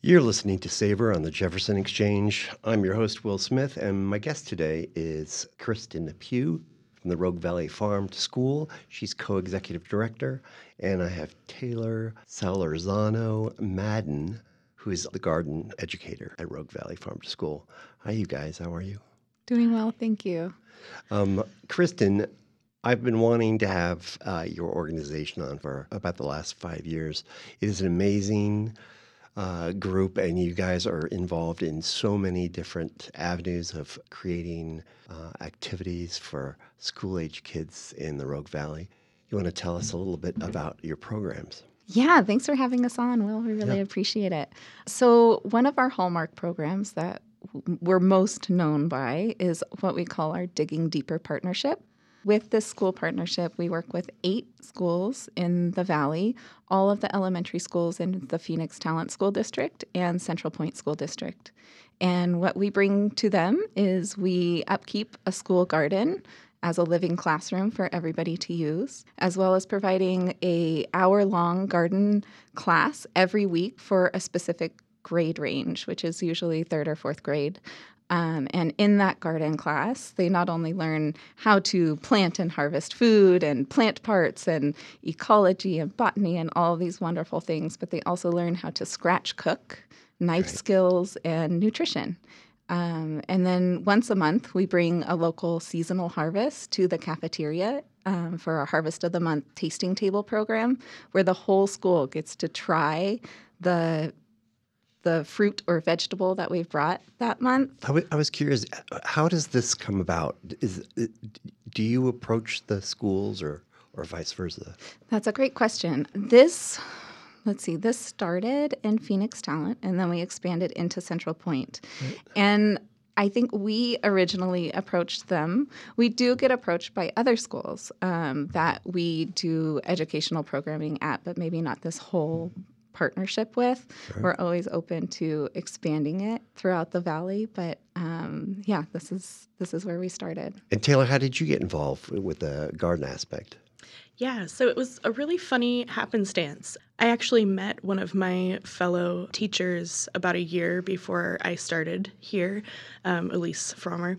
You're listening to Savor on the Jefferson Exchange. I'm your host, Will Smith, and my guest today is Kristen Pugh from the Rogue Valley Farm to School. She's co-executive director. And I have Taylor Salarzano Madden, who is the garden educator at Rogue Valley Farm to School. Hi, you guys. How are you? Doing well, thank you. Kristen, I've been wanting to have your organization on for about the last 5 years. It is an amazing group, and you guys are involved in so many different avenues of creating activities for school-age kids in the Rogue Valley. You want to tell us a little bit about your programs? Yeah, thanks for having us on, Will. We really appreciate it. So one of our hallmark programs that we're most known by is what we call our Digging Deeper partnership. With this school partnership, we work with 8 schools in the Valley, all of the elementary schools in the Phoenix Talent School District and Central Point School District. And what we bring to them is we upkeep a school garden as a living classroom for everybody to use, as well as providing an hour-long garden class every week for a specific grade range, which is usually 3rd or 4th grade. And in that garden class, they not only learn how to plant and harvest food and plant parts and ecology and botany and all of these wonderful things, but they also learn how to scratch cook, knife skills, and nutrition. And then once a month, we bring a local seasonal harvest to the cafeteria for our Harvest of the Month tasting table program, where the whole school gets to try the fruit or vegetable that we've brought that month. I was curious, how does this come about? Do you approach the schools or vice versa? That's a great question. This started in Phoenix Talent, and then we expanded into Central Point. Right. And I think we originally approached them. We do get approached by other schools that we do educational programming at, but maybe not this whole partnership with. Sure. We're always open to expanding it throughout the Valley, but this is where we started. And Taylor, how did you get involved with the garden aspect? Yeah, so it was a really funny happenstance. I actually met one of my fellow teachers about a year before I started here, Elise Frommer,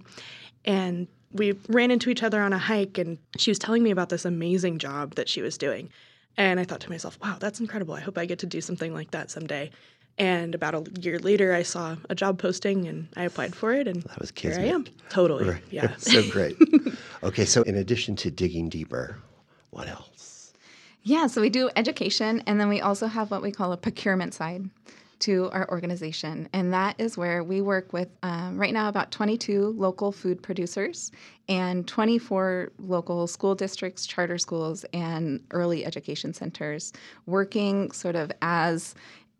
and we ran into each other on a hike, and she was telling me about this amazing job that she was doing. And I thought to myself, wow, that's incredible. I hope I get to do something like that someday. And about a year later, I saw a job posting, and I applied for it, and that was here I am. Totally, right. Yeah. So great. Okay, so in addition to digging deeper, what else? Yeah, so we do education, and then we also have what we call a procurement side to our organization. And that is where we work with, right now, about 22 local food producers and 24 local school districts, charter schools, and early education centers, working sort of as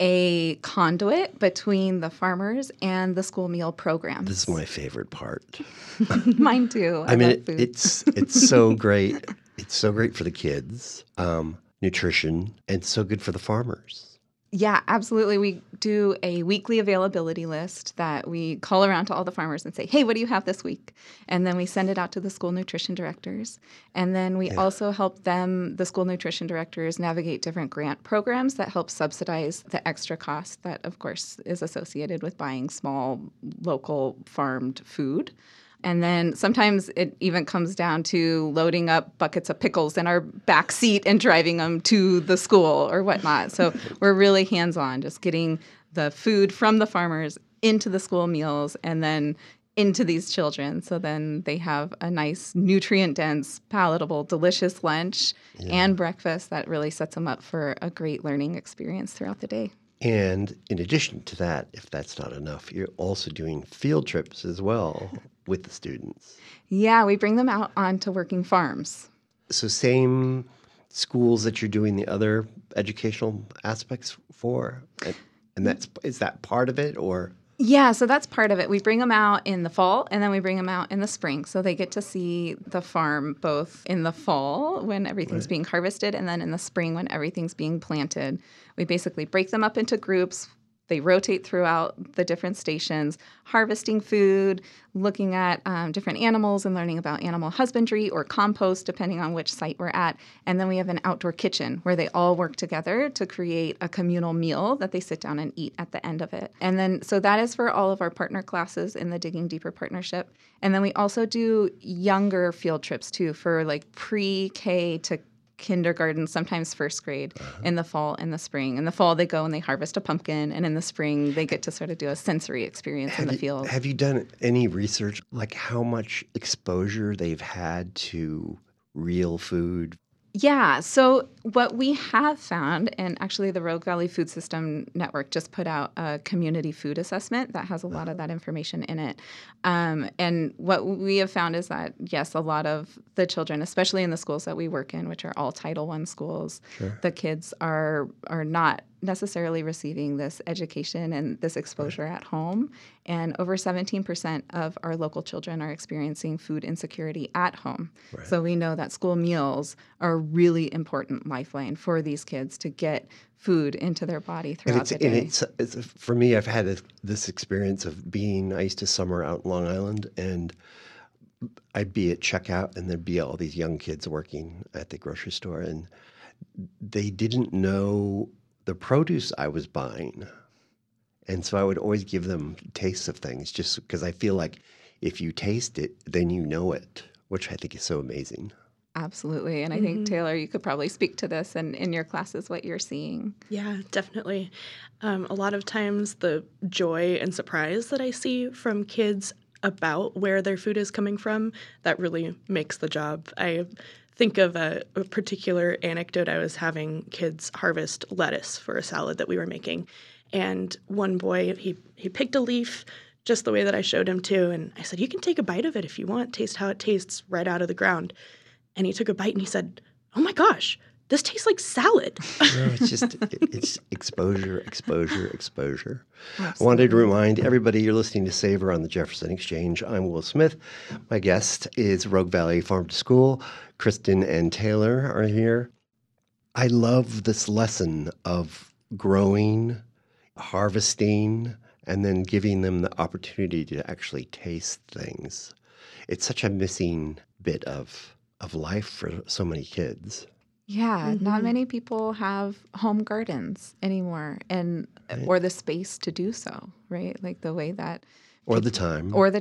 a conduit between the farmers and the school meal programs. This is my favorite part. Mine too. I mean, it's so great. It's so great for the kids, nutrition, and so good for the farmers. Yeah, absolutely. We do a weekly availability list that we call around to all the farmers and say, hey, what do you have this week? And then we send it out to the school nutrition directors. And then we also help them, the school nutrition directors, navigate different grant programs that help subsidize the extra cost that, of course, is associated with buying small, local farmed food. And then sometimes it even comes down to loading up buckets of pickles in our back seat and driving them to the school or whatnot. So we're really hands-on, just getting the food from the farmers into the school meals and then into these children. So then they have a nice, nutrient-dense, palatable, delicious lunch and breakfast that really sets them up for a great learning experience throughout the day. And in addition to that, if that's not enough, you're also doing field trips as well with the students. Yeah, we bring them out onto working farms. So same schools that you're doing the other educational aspects for? And is that part of it, or? Yeah, so that's part of it. We bring them out in the fall, and then we bring them out in the spring. So they get to see the farm both in the fall when everything's being harvested, and then in the spring when everything's being planted. We basically break them up into groups, They rotate throughout the different stations, harvesting food, looking at different animals and learning about animal husbandry or compost, depending on which site we're at. And then we have an outdoor kitchen where they all work together to create a communal meal that they sit down and eat at the end of it. And then, so that is for all of our partner classes in the Digging Deeper Partnership. And then we also do younger field trips too for like pre-K to kindergarten, sometimes first grade, in the fall and the spring. In the fall, they go and they harvest a pumpkin, and in the spring, they get to sort of do a sensory experience in the field. Have you done any research, like how much exposure they've had to real food? Yeah. So what we have found, and actually the Rogue Valley Food System Network just put out a community food assessment that has a lot of that information in it. And what we have found is that, yes, a lot of the children, especially in the schools that we work in, which are all Title I schools, the kids are not necessarily receiving this education and this exposure at home. And over 17% of our local children are experiencing food insecurity at home. Right. So we know that school meals are a really important lifeline for these kids to get food into their body throughout the day. And it's for me, I've had this experience of I used to summer out in Long Island, and I'd be at checkout, and there'd be all these young kids working at the grocery store, and they didn't know the produce I was buying. And so I would always give them tastes of things just because I feel like if you taste it, then you know it, which I think is so amazing. Absolutely. And I think, Taylor, you could probably speak to this and in your classes, what you're seeing. Yeah, definitely. A lot of times the joy and surprise that I see from kids about where their food is coming from, that really makes the job. I think of a particular anecdote. I was having kids harvest lettuce for a salad that we were making. And one boy, he picked a leaf just the way that I showed him to. And I said, you can take a bite of it if you want. Taste how it tastes right out of the ground. And he took a bite and he said, oh my gosh, this tastes like salad. No, it's exposure, exposure, exposure. Absolutely. I wanted to remind everybody you're listening to Savor on the Jefferson Exchange. I'm Will Smith. My guest is Rogue Valley Farm to School. Kristen and Taylor are here. I love this lesson of growing, harvesting, and then giving them the opportunity to actually taste things. It's such a missing bit of life for so many kids. Yeah, not many people have home gardens anymore, and or the space to do so, right? Like the way that or the time, or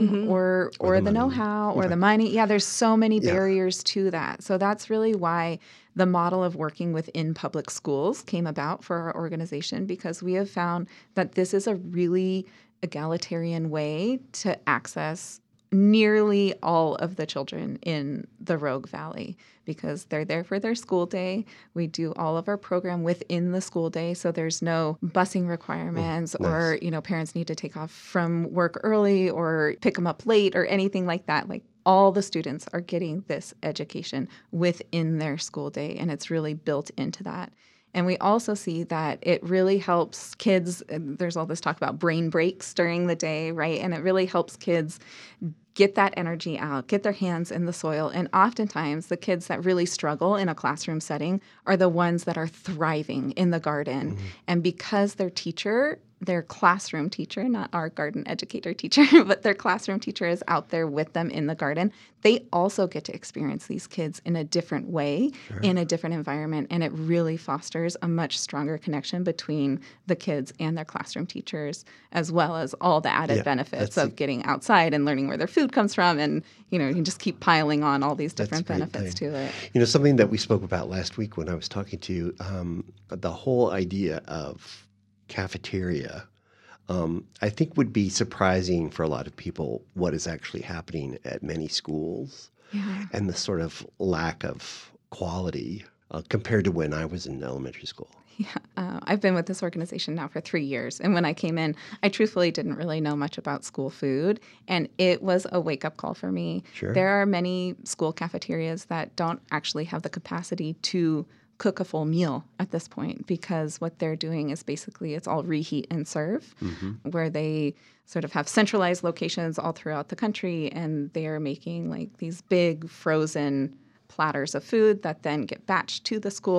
the know-how, or the money. Yeah, there's so many barriers to that. So that's really why the model of working within public schools came about for our organization, because we have found that this is a really egalitarian way to access nearly all of the children in the Rogue Valley, because they're there for their school day. We do all of our program within the school day, so there's no busing requirements or, parents need to take off from work early or pick them up late or anything like that. Like, all the students are getting this education within their school day, and it's really built into that. And we also see that it really helps kids. There's all this talk about brain breaks during the day, right? And it really helps kids get that energy out, get their hands in the soil. And oftentimes the kids that really struggle in a classroom setting are the ones that are thriving in the garden. And because their classroom teacher, not our garden educator teacher, but their classroom teacher is out there with them in the garden, they also get to experience these kids in a different way, in a different environment. And it really fosters a much stronger connection between the kids and their classroom teachers, as well as all the added benefits of getting outside and learning where their food comes from. And, you can just keep piling on all these different benefits to it. Something that we spoke about last week when I was talking to you, the whole idea of cafeteria, I think would be surprising for a lot of people what is actually happening at many schools and the sort of lack of quality compared to when I was in elementary school. Yeah, I've been with this organization now for 3 years. And when I came in, I truthfully didn't really know much about school food. And it was a wake-up call for me. Sure. There are many school cafeterias that don't actually have the capacity to cook a full meal at this point, because what they're doing is basically it's all reheat and serve, where they sort of have centralized locations all throughout the country, and they are making like these big frozen platters of food that then get batched to the school,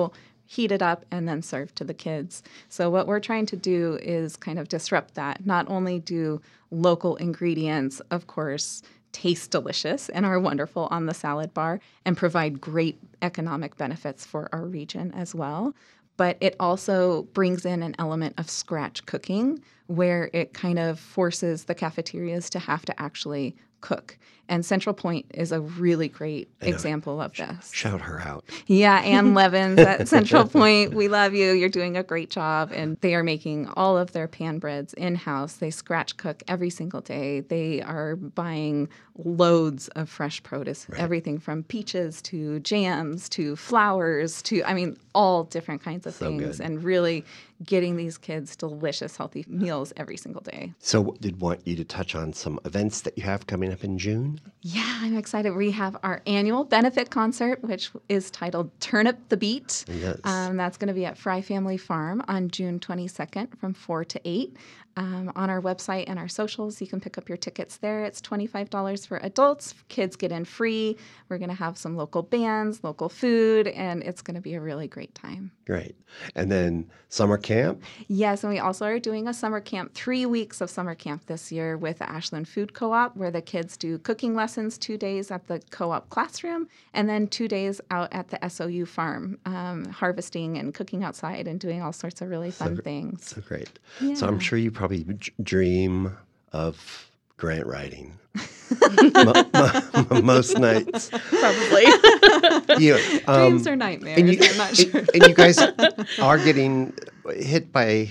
heated up and then served to the kids. So what we're trying to do is kind of disrupt that. Not only do local ingredients, of course, taste delicious and are wonderful on the salad bar and provide great economic benefits for our region as well, but it also brings in an element of scratch cooking where it kind of forces the cafeterias to have to actually cook. And Central Point is a really great example of this. Shout her out. Yeah, Ann Levins at Central Point. We love you. You're doing a great job. And they are making all of their pan breads in-house. They scratch cook every single day. They are buying loads of fresh produce, everything from peaches to jams to flowers to, all different kinds of things. Good. And really getting these kids delicious, healthy meals every single day. So did want you to touch on some events that you have coming up in June? Yeah, I'm excited. We have our annual benefit concert, which is titled Turn Up the Beat. Yes. That's going to be at Fry Family Farm on June 22nd from 4 to 8. On our website and our socials, you can pick up your tickets there. It's $25 for adults. Kids get in free. We're going to have some local bands, local food, and it's going to be a really great time. Great. And then summer camp? Yes, and we also are doing a summer camp, 3 weeks of summer camp this year with the Ashland Food Co-op, where the kids do cooking lessons 2 days at the co-op classroom, and then 2 days out at the SOU farm, harvesting and cooking outside and doing all sorts of really fun things. So great. Yeah. So I'm sure you probably dream of grant writing most nights. Probably. Dreams are nightmares. I'm not sure. And you guys are getting hit by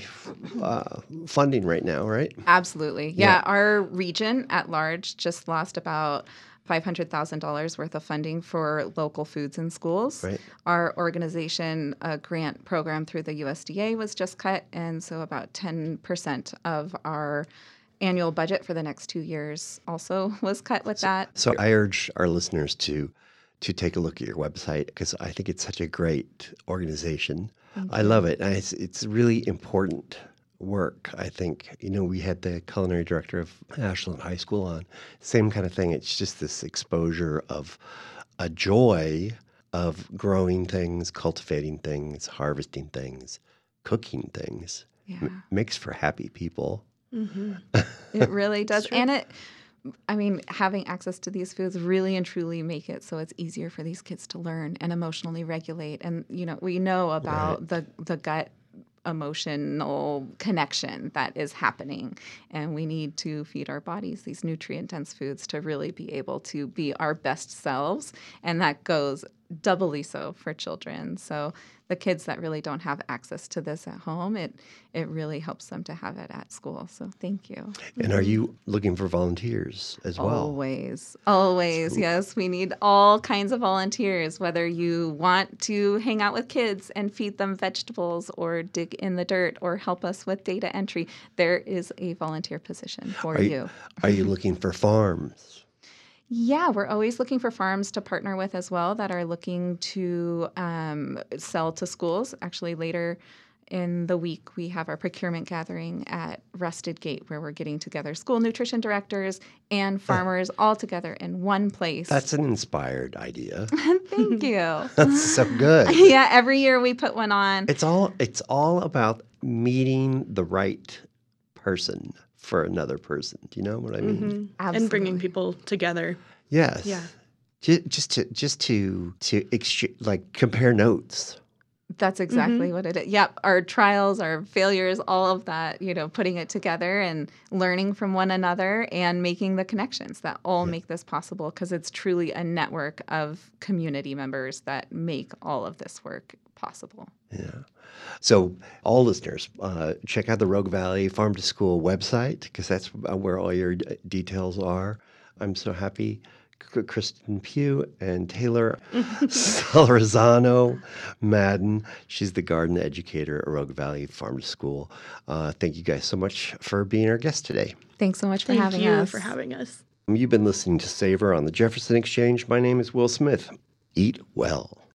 funding right now, right? Absolutely. Yeah, our region at large just lost about $500,000 worth of funding for local foods in schools. Right. Our organization, a grant program through the USDA was just cut, and so about 10% of our annual budget for the next 2 years also was cut with that. So I urge our listeners to take a look at your website because I think it's such a great organization. I love it. And it's really important work, I think. We had the culinary director of Ashland High School on. Same kind of thing. It's just this exposure of a joy of growing things, cultivating things, harvesting things, cooking things. Yeah. Makes for happy people. Mm-hmm. It really does. And having access to these foods really and truly make it so it's easier for these kids to learn and emotionally regulate. And, we know about the gut emotional connection that is happening. And we need to feed our bodies these nutrient-dense foods to really be able to be our best selves. And that goes doubly so for children. So the kids that really don't have access to this at home, it really helps them to have it at school. So thank you. And are you looking for volunteers as well? Always. Yes. We need all kinds of volunteers, whether you want to hang out with kids and feed them vegetables or dig in the dirt or help us with data entry. There is a volunteer position for you. Are you looking for farms? Yeah, we're always looking for farms to partner with as well that are looking to sell to schools. Actually, later in the week, we have our procurement gathering at Rusted Gate where we're getting together school nutrition directors and farmers all together in one place. That's an inspired idea. Thank you. That's so good. Yeah, every year we put one on. It's all about meeting the right person for another person. Do you know what I mean? Mm-hmm. Absolutely. And bringing people together. Yes. Yeah. Just to compare notes. That's exactly what it is. Yep. Our trials, our failures, all of that, putting it together and learning from one another and making the connections that all make this possible because it's truly a network of community members that make all of this work possible. Yeah. So all listeners, check out the Rogue Valley Farm to School website because that's where all your details are. I'm so happy. Kristen Pugh and Taylor Salarzano Madden. She's the garden educator at Rogue Valley Farm to School. Thank you guys so much for being our guest today. Thanks so much for having us. Thank you for having us. You've been listening to Savor on the Jefferson Exchange. My name is Will Smith. Eat well.